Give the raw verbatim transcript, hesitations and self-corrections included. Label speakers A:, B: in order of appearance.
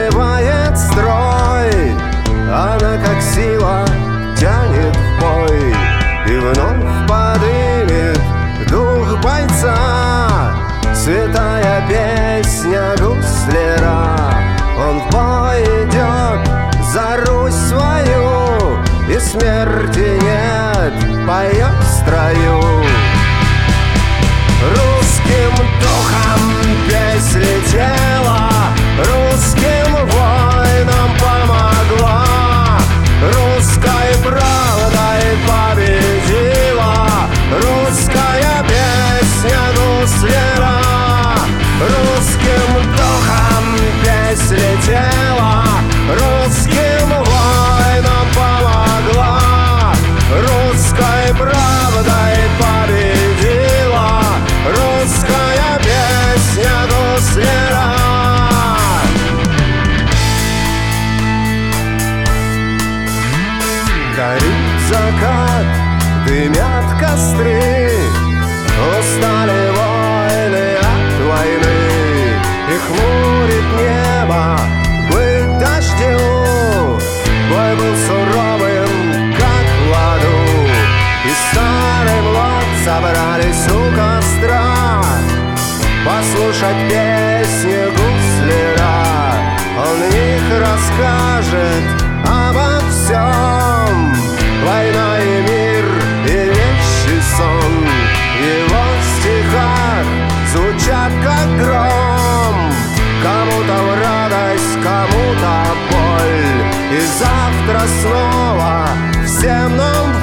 A: сбивает строй, она как сила тянет в бой и вновь подымет дух бойца. Святая песня гусляра, он в бой идет за Русь свою, и смерти нет, поет в строю. Русским духом песнь летела, русским воинам помогла, русской правдой победила русская песня гусляра. Русским духом песнь летела, русским воинам помогла, русской правдой победила русская песня гусляра. Горит закат, дымят костры, устали воины от войны, и хмурит небо быть дождю. Бой был суровым, как в аду, и старый млад собрались у костра послушать песни гусляра. Он в них расскажет обо всем, война и мир, и вещий сон. В его стихах звучат как гром, кому-то в радость, кому-то боль, и завтра снова всем нам